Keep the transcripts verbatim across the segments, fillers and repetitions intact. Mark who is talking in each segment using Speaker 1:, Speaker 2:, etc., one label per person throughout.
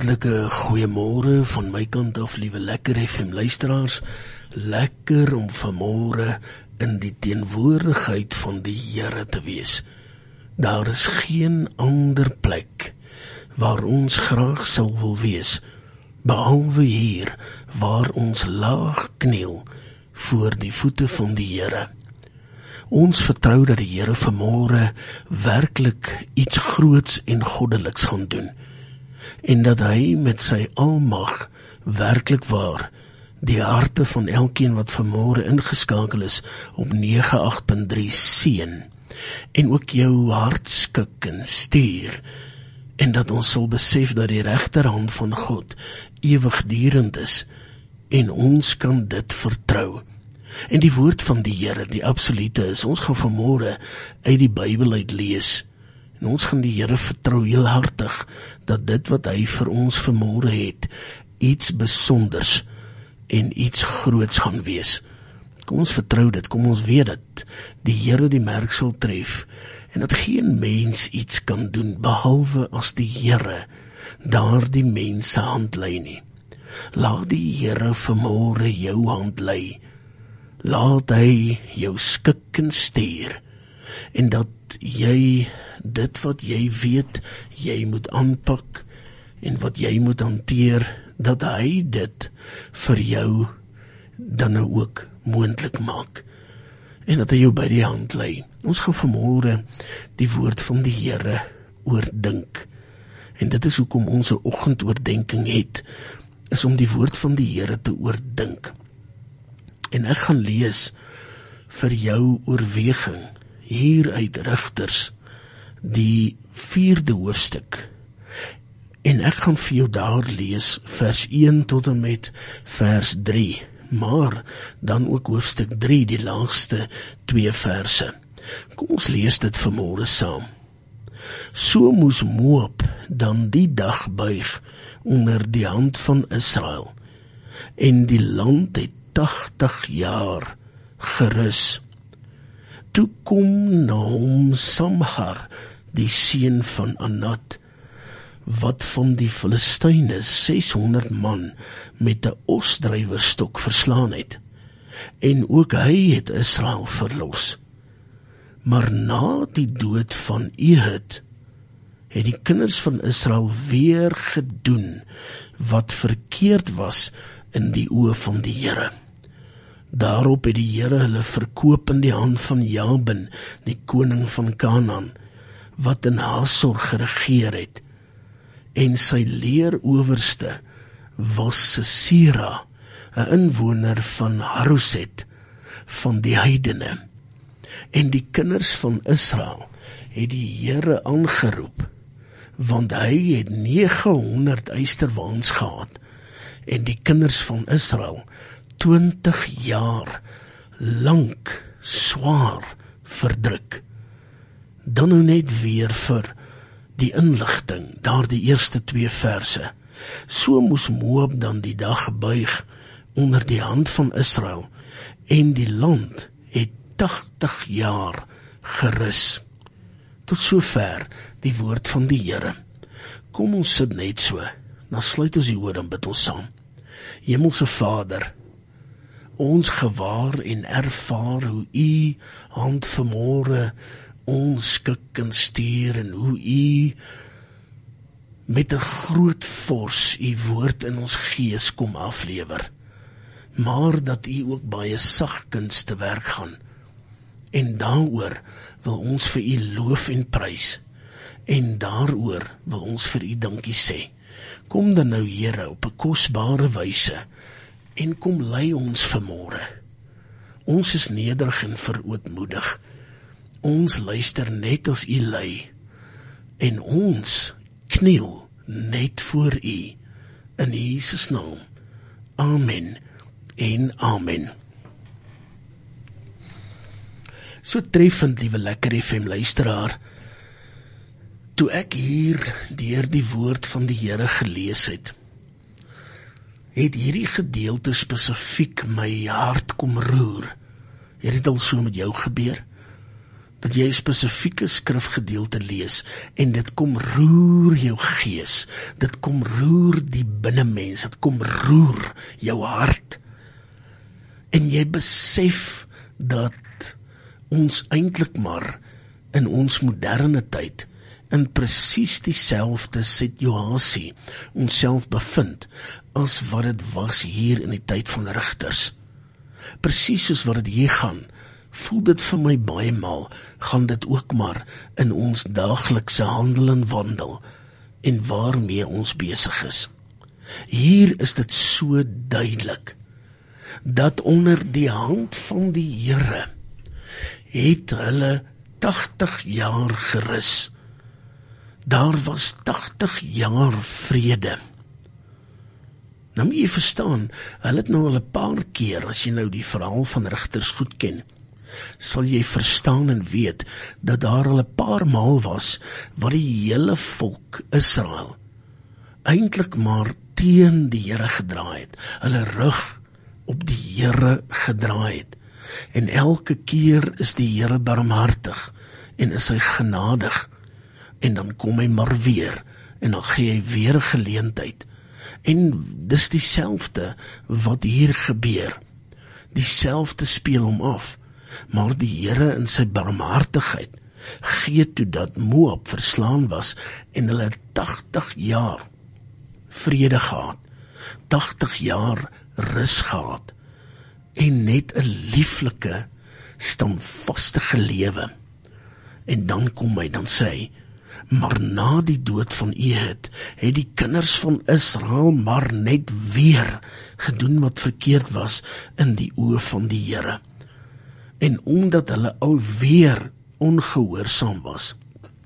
Speaker 1: Hartlike goeiemôre van my kant af, liewe Lekker F M luisteraars. Lekker om vanmôre in die teenwoordigheid van die Here te wees. Daar is geen ander plek waar ons graag sal wil wees, behalwe hier waar ons laag kniel voor die voete van die Here. Ons vertrou dat die Here vanmôre werklik iets groots en goddeliks gaan doen, en dat hy met sy almag werklik waar die harte van elkeen wat vanmôre ingeskakel is op nege agt punt drie seën, en ook jou hart skik en stuur, en dat ons sal besef dat die regterhand van God ewigdurend is, en ons kan dit vertrou. En die woord van die Here, die absolute is, ons gaan vanmôre uit die Bybel uit lees, en ons gaan die Here vertrou heel hartig, dat dit wat hy vir ons vanmôre het, iets besonders en iets groots gaan wees. Kom ons vertrou dit, kom ons weet dit, die Here die merk sal tref, en dat geen mens iets kan doen, behalwe as die Here daar die mens se hand lei nie. Laat die Here vanmôre jou hand lei, laat hy jou skik en stuur, en dat jy dit wat jy weet, jy moet aanpak, en wat jy moet hanteer, dat hy dit vir jou dan nou ook moontlik maak, en dat hy jou by die hand lei. Ons gaan vanmôre die woord van die Here oordink, en dit is hoekom ons 'n oggendoordenking het, is om die woord van die Here te oordink. En ek gaan lees vir jou oorweging hier uit Rigters, die vierde hoofstuk. En ek gaan vir jou daar lees vers een tot en met vers drie, maar dan ook hoofstuk drie, die laagste twee verse. Kom ons lees dit vanmôre saam. So moes Moab dan die dag buig onder die hand van Israel, en die land het tagtig jaar gerus. Toe kom Nahum Samgar, die seun van Anat, wat van die Filistyne seshonderd man met 'n osdrywerstok verslaan het, en ook hy het Israel verlos. Maar na die dood van Ehud, het die kinders van Israel weer gedoen wat verkeerd was in die oë van die Here. Daarop het die Here hulle verkoop in die hand van Jabin, die koning van Kanaan, wat in Hasor geregeer het, en sy leerowerste was Sisera, 'n inwoner van Haroset, van die heidene. En die kinders van Israel het die Here aangeroep, want hy het negehonderd eysterwaans gehad, en die kinders van Israel twintig jaar lank swaar verdruk. Dan nou net weer vir die inligting, daar die eerste twee verse. So moes Moab dan die dag buig onder die hand van Israel, en die land het tagtig jaar gerus. Tot sover die woord van die Here. Kom ons sit net so, dan sluit ons die oor en bid ons saam. Hemelse Vader, ons gewaar en ervaar hoe u hand vanmôre ons skik en stuur, en hoe u met 'n groot vors u woord in ons gees kom aflewer, maar dat u ook baie sagkens te werk gaan, en daaroor wil ons vir u loof en prys, en daaroor wil ons vir u dankie sê. Kom dan nou, Here, op 'n kosbare wyse, en kom lei ons vanmôre. Ons is nederig en verootmoedig. Ons luister net as u lei, en ons kniel net voor u, in Jesus naam. Amen en amen. So treffend, liewe Lekker F M luisteraar, toe ek hier deur die woord van die Here gelees het, het hierdie gedeelte spesifiek my hart kom roer. Het dit al so met jou gebeur? dat jy 'n spesifieke skrifgedeelte lees, en dit kom roer jou gees, dit kom roer die binnemens, dit kom roer jou hart, en jy besef dat ons eintlik maar in ons moderne tyd in presies dieselfde situasie onsself bevind as wat dit was hier in die tyd van rigters. Presies soos wat dit hier gaan, voel dit vir my baie maal, gaan dit ook maar in ons daaglikse handel en wandel en waarmee ons besig is. Hier is dit so duidelik dat onder die hand van die Here het hulle tachtig jaar gerus. Daar was tachtig jaar vrede. Nou moet jy verstaan, hulle het nou al 'n paar keer, as jy nou die verhaal van rigters goed ken, sal jy verstaan en weet, dat daar al 'n paar maal was, wat die hele volk Israel eintlik maar teen die Here gedraai het, hulle rug op die Here gedraai het, en elke keer is die Here barmhartig, en is hy genadig, en dan kom hy maar weer, en dan gee hy weer 'n geleentheid, en dis dieselfde wat hier gebeur, dieselfde speel hom af, maar die Here in sy barmhartigheid, gee toe dat Moab verslaan was, en hulle tachtig jaar vrede gehad, tachtig jaar rus gehad, en net 'n lieflike, standvastige lewe. En dan kom hy, dan sê hy, maar na die dood van Ehud, het die kinders van Israel maar net weer gedoen wat verkeerd was in die oë van die Here. En omdat hulle alweer ongehoorsaam was,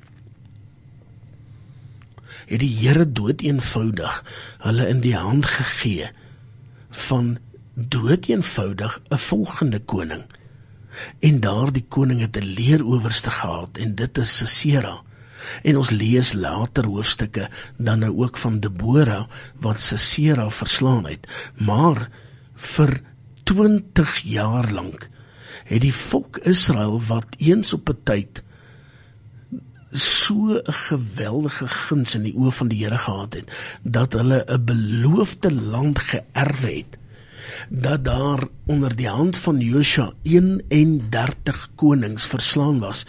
Speaker 1: het die Here dood eenvoudig hulle in die hand gegee van dood eenvoudig 'n volgende koning. En daar die koning het 'n leerowerste gehad, en dit is Sisera. En ons lees later hoofstukke dan nou ook van Debora, wat Sisera verslaan het. Maar vir twintig jaar lank het die volk Israel, wat eens op 'n tyd so 'n geweldige guns in die oë van die Here gehad het, dat hulle 'n beloofde land geërf het, dat daar onder die hand van Josua eenendertig konings verslaan was,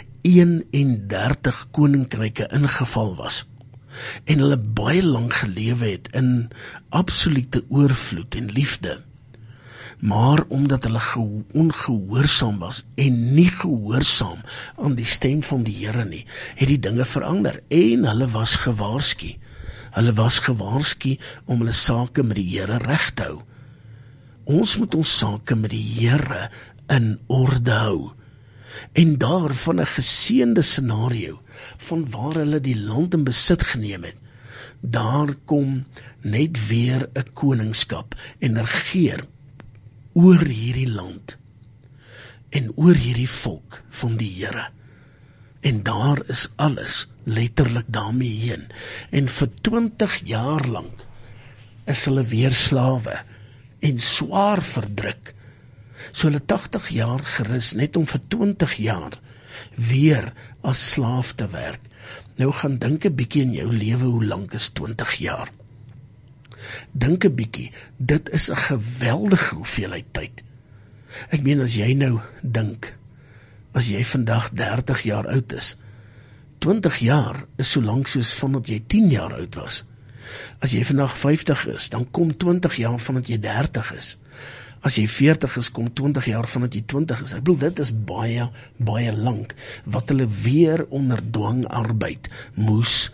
Speaker 1: eenendertig koninkryke ingeval was, en hulle baie lang gelewe het in absolute oorvloed en liefde. Maar omdat hulle ongehoorsaam was en nie gehoorsaam aan die stem van die Here nie, het die dinge verander, en hulle was gewaarsku. Hulle was gewaarsku om hulle sake met die Here reg te hou. Ons moet ons sake met die Here in orde hou. En daar van 'n geseënde scenario, van waar hulle die land in besit geneem het, daar kom net weer 'n koningskap en regeer oor hierdie land en oor hierdie volk van die Here. En daar is alles letterlik daarmee heen. En vir twintig jaar lank is hulle weer slawe en swaar verdruk. So hulle tachtig jaar gerus net om vir twintig jaar weer as slaaf te werk. Nou gaan dink 'n bietjie in jou lewe, hoe lank is twintig jaar? Dink 'n bietjie, dit is 'n geweldige hoeveelheid tyd. Ek meen, as jy nou dink, as jy vandag dertig jaar oud is, twintig jaar is so lank soos vandat jy tien jaar oud was. As jy vandag vyftig is, dan kom twintig jaar vandat jy dertig is. As jy veertig is, kom twintig jaar vandat jy twintig is. Ek bedoel, dit is baie, baie lank, wat hulle weer onder dwangarbeid moes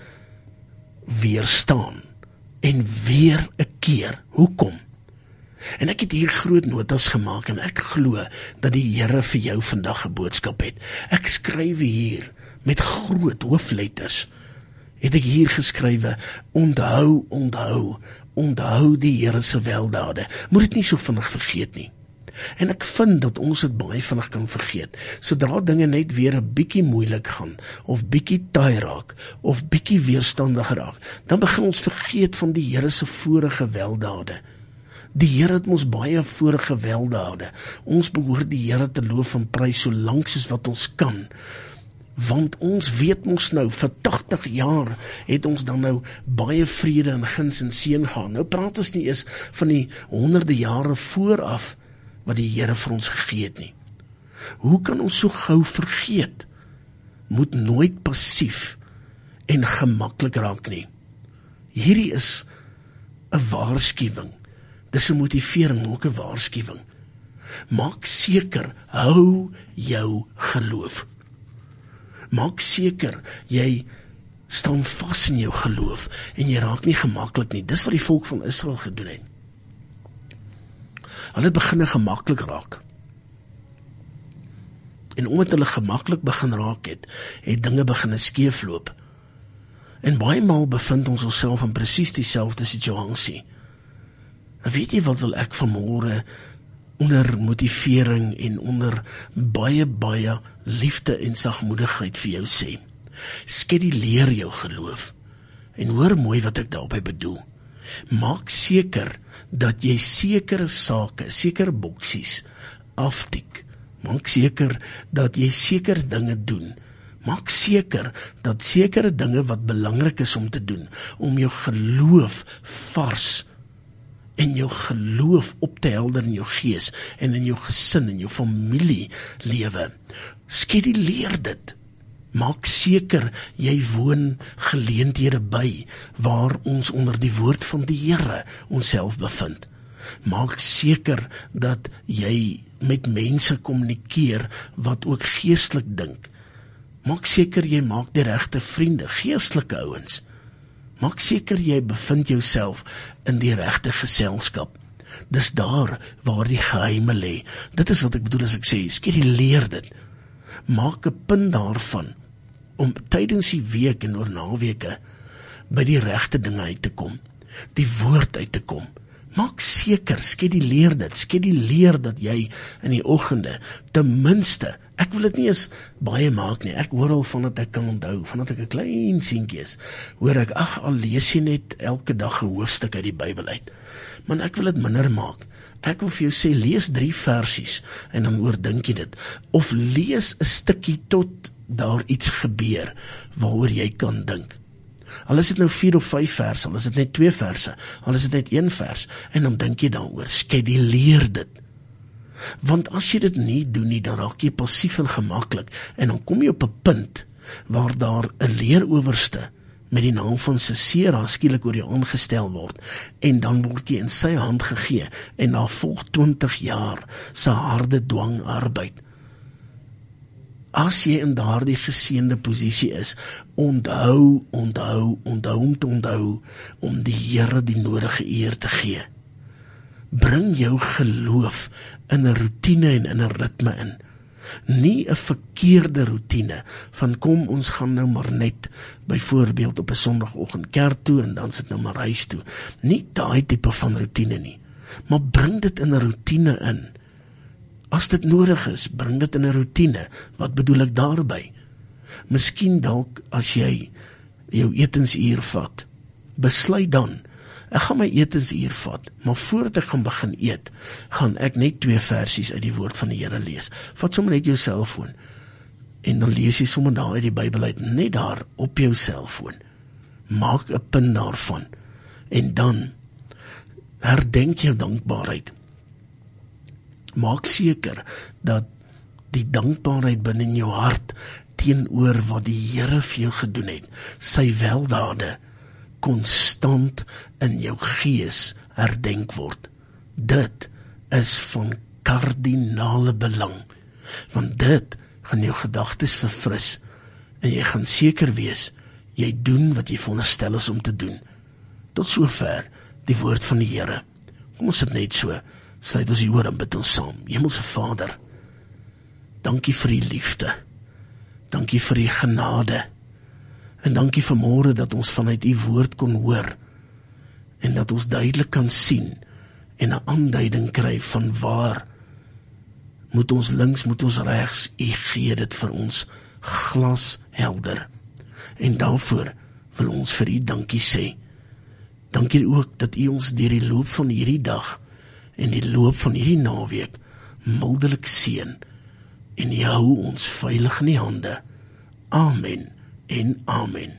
Speaker 1: weerstaan. En weer 'n keer, hoekom? En ek het hier groot notas gemaak, en ek glo dat die Here vir jou vandag 'n boodskap het. Ek skryf hier met groot hoofletters, het ek hier geskrywe, onthou, onthou, onthou die Here se weldade. Moet dit nie so vinnig vergeet nie. En ek vind dat ons dit baie vinnig kan vergeet, sodra dinge net weer 'n bietjie moeilik gaan, of bietjie taai raak, of bietjie weerstandig raak, dan begin ons vergeet van die Here se vorige weldade. Die Here het ons baie vorige weldade. Ons behoort die Here te loof en prys so lank soos wat ons kan. Want ons weet ons nou, vir tagtig jaar het ons dan nou baie vrede en guns en seën gehad. Nou praat ons nie eens van die honderde jare vooraf wat die Here vir ons gegee het nie. Hoe kan ons so gou vergeet? Moet nooit passief en gemaklik raak nie. Hierdie is 'n waarskuwing. Dis 'n motivering, ook 'n waarskuwing. Maak seker, hou jou geloof. Maak seker, jy staan vas in jou geloof en jy raak nie gemaklik nie. Dis wat die volk van Israel gedoen het. Hulle het begin gemaklik raak. En omdat hulle gemaklik begin raak het, het dinge begin skeefloop. En baie maal bevind ons onsself in presies dieselfde situasie. En weet jy wat wil ek vanmôre onder motivering en onder baie, baie liefde en sagmoedigheid vir jou sê? Skeduleer jou geloof. En hoor mooi wat ek daarby bedoel. Maak seker dat jy sekere sake, sekere boksies aftik. Maak seker dat jy sekere dinge doen. Maak seker dat sekere dinge wat belangrik is om te doen, om jou geloof vars en jou geloof op te helder in jou gees en in jou gesin en jou familielewe. Skeduleer dit. Maak seker jy woon geleenthede by waar ons onder die woord van die Here onsself bevind. Maak seker dat jy met mense kommunikeer wat ook geestelik dink. Maak seker jy maak die regte vriende, geestelike ouens. Maak seker jy bevind jouself in die regte geselskap. Dis daar waar die geheime lê. Dit is wat ek bedoel as ek sê, skeduleer dit. Maak 'n punt daarvan om tydens die week en oor naweke by die regte dinge uit te kom, die woord uit te kom. Maak seker, skeduleer dit, skeduleer dat jy in die oggende, ten minste, ek wil dit nie eens baie maak nie, ek hoor al van dat ek kan onthou, van dat ek 'n klein seentjie is, hoor ek, ag, al lees jy net elke dag 'n hoofstuk uit die Bybel uit, maar ek wil dit minder maak. Ek wil vir jou sê, lees drie versies, en dan oordink jy dit, of lees 'n stukkie tot daar iets gebeur, waaroor jy kan dink. Al is dit nou vier of vyf verse, al is dit net twee verse, al is dit net een vers, en dan dink jy daaroor, skeduleer dit. Want as jy dit nie doen nie, dan raak jy passief en gemaklik, en dan kom jy op 'n punt, waar daar 'n leerowerste, met die naam van Sisera, skielik oor jou aangestel word, en dan word jy in sy hand gegee, en na volg twintig jaar, sy harde dwangarbeid. As jy in daardie geseënde posisie is, onthou, onthou, onthou om te onthou, om die Here die nodige eer te gee. Bring jou geloof in 'n roetine en in 'n ritme in. Nie 'n verkeerde roetine, van kom ons gaan nou maar net, byvoorbeeld op 'n Sondagoggend kerk toe, en dan sit nou maar huis toe. Nie daai tipe van roetine nie, maar bring dit in 'n roetine in. As dit nodig is, bring dit in 'n roetine. Wat bedoel ek daarby? Miskien dalk as jy jou etensuur vat, besluit dan, ek gaan my etensuur vat, maar voordat ek gaan begin eet, gaan ek net twee versies uit die woord van die Here lees. Vat sommer net jou selfoon, en dan lees jy sommer daar uit die Bybel uit, net daar op jou selfoon. Maak 'n punt daarvan, en dan herdenk jou dankbaarheid. Maak seker dat die dankbaarheid binne in jou hart teenoor wat die Here vir jou gedoen het, sy weldade, konstant in jou gees herdenk word. Dit is van kardinale belang, want dit gaan jou gedagtes verfris, en jy gaan seker wees, jy doen wat jy veronderstel is om te doen. Tot sover die woord van die Here. Kom ons sit net so, sluit ons die oor en bid ons saam. Hemelse Vader, dankie vir die liefde, dankie vir die genade, en dankie vanmôre dat ons vanuit die woord kon hoor, en dat ons duidelik kan sien, en 'n aanduiding kry van waar, moet ons links, moet ons regs, U gee dit vir ons glashelder, en daarvoor wil ons vir U dankie sê. Dankie ook dat U ons deur die loop van hierdie dag en die loop van hierdie naweek mildelik seën en U hou ons veilig in die hande. Amen en amen.